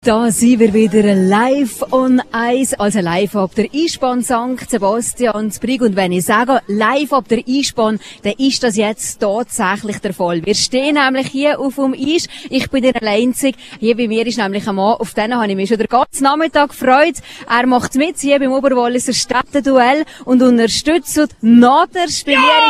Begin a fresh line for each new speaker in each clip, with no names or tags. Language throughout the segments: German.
Da sind wir wieder live on Eis, also live ab der Eisbahn St. Sebastiansbrück. Und wenn ich sage live ab der Eisbahn, dann ist das jetzt tatsächlich der Fall. Wir stehen nämlich hier auf dem Eis. Ich bin der Einzige. Hier bei mir ist nämlich ein Mann, auf den habe ich mich schon den ganzen Nachmittag gefreut. Er macht mit hier beim Oberwalliser Städteduell und unterstützt Naders.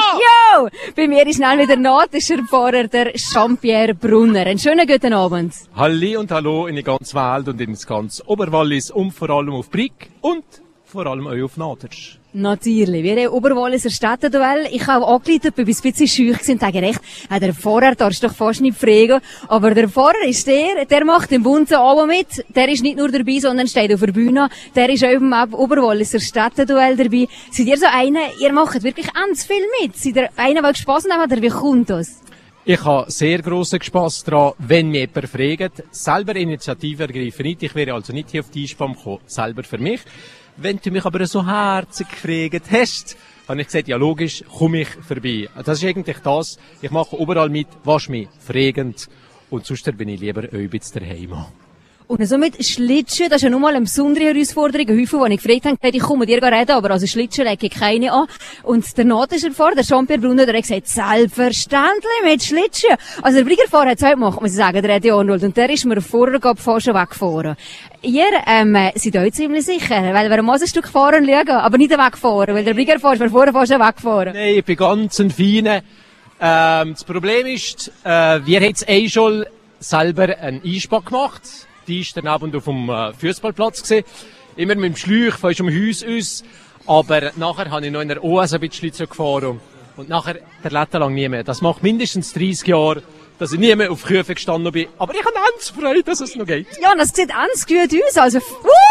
Bei mir ist nämlich der Nadischer Pfarrer, der Jean-Pierre Brunner. Einen schönen guten Abend.
Halli und hallo in die ganze Welt und ins ganze Oberwallis und vor allem auf Brig und vor allem auch auf Naders.
Natürlich. Wir haben Oberwalliser Städteduell. Ich habe angeleitet, bin ein bisschen scheu gewesen und sage recht, der Pfarrer darfst du doch fast nicht fragen. Aber der Pfarrer ist der macht im bunten auch mit. Der ist nicht nur dabei, sondern steht auf der Bühne. Der ist auch im Oberwalliser Städteduell dabei. Seid ihr so einer, ihr macht wirklich ganz viel mit? Seid ihr einer, der Spass hat, oder wie kommt das?
Ich habe sehr grossen Spass daran, wenn mich jemand fragt. Selber Initiative ergreifen nicht. Ich wäre also nicht hier auf die Eisbahn gekommen, selber für mich. Wenn du mich aber so herzig gefragt hast, habe ich gesagt, ja logisch, komme ich vorbei. Das ist eigentlich das. Ich mache überall mit, was mich fragend. Und sonst bin ich lieber ein bisschen daheim.
Und so mit Schlitschen, das ist ja nun mal eine besondere Herausforderung. Häufig, als ich gefragt habe, ich komme dir reden, aber also Schlitschen lege ich keine an. Und der Nadischer Pfarrer, der Jean-Pierre Brunner, der hat gesagt, selbstverständlich mit Schlitschen. Also der Briggerfahrer hat es auch gemacht, muss ich sagen, der Eddie Arnold. Und der ist mir vorher fast schon weggefahren. Ihr seid euch ziemlich sicher, weil wir ein Stück fahren schauen, aber nicht wegfahren, weil der Briggerfahrer ist mir vorher fast schon weggefahren.
Nein, ich bin ganz ein Feiner. Das Problem ist, wir haben jetzt schon selber einen Eisbahn gemacht. Die ist dann abend auf dem Fußballplatz gesehen. Immer mit dem Schläuch von um Haus aus. Aber nachher habe ich noch in der OS ein bisschen gefahren. Und nachher der Letten lang nie mehr. Das macht mindestens 30 Jahre, dass ich nie mehr auf Küfe gestanden bin. Aber ich habe ganz Freude, dass es noch geht.
Ja, das sieht ganz gut aus. Also,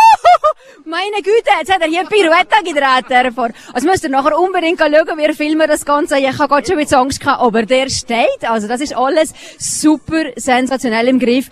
meine Güte, jetzt hat er hier Pirouette gedreht. Also müsst ihr nachher unbedingt schauen, wir filmen das Ganze. Ich habe gerade schon mit Angst gehabt, aber der steht. Also das ist alles super sensationell im Griff.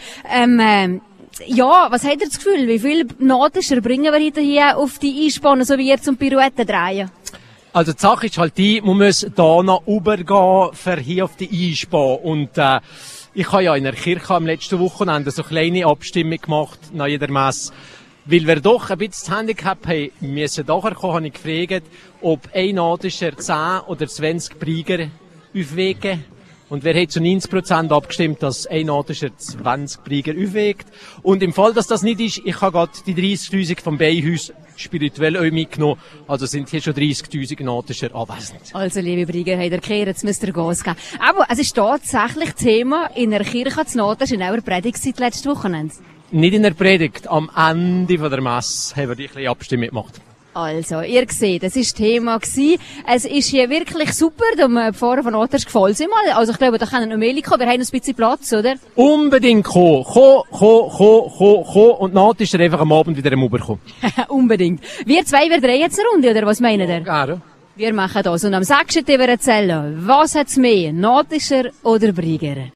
Ja, was habt ihr das Gefühl? Wie viel Nadischer bringen wir heute hier auf die Eisbahn, so wie ihr zum Pirouette drehen?
Also die Sache ist halt die, man muss da noch rübergehen für hier auf die Eisbahn. Und ich habe ja in der Kirche am letzten Wochenende so eine kleine Abstimmung gemacht nach jeder Messe. Weil wir doch ein bisschen das Handicap haben, müssen nachher kommen, habe ich gefragt, ob ein Nadischer 10 oder 20 Brieger aufwägen. Und wir haben zu 90% abgestimmt, dass ein Nadischer 20 Brieger aufwägt. Und im Fall, dass das nicht ist, ich habe gerade die 30'000 vom Beihaus spirituell auch mitgenommen. Also sind hier schon 30'000 Nadischer anwesend. Also,
liebe Brieger, habt ihr gehört, jetzt müsst ihr Gas geben. Aber es ist tatsächlich Thema in der Kirche zu Naders in eurer Predigt seit letztes Wochenende.
Nicht in der Predigt, am Ende von der Messe haben wir die kleine Abstimmung gemacht.
Also, ihr seht, es ist Thema gewesen. Es ist hier wirklich super, dem Pfarrer von Naders gefällt es mal. Also, ich glaube, da können noch mehr kommen. Wir haben noch ein bisschen Platz, oder?
Unbedingt kommen. Kommen. Und Naders ist einfach am Abend wieder rüberkommen.
Unbedingt. Wir zwei, wir drehen jetzt eine Runde, oder was meinen ihr?
Gerne.
Wir machen das. Und am 6. wir erzählen, was hat's mehr, Nadischer oder Brieger?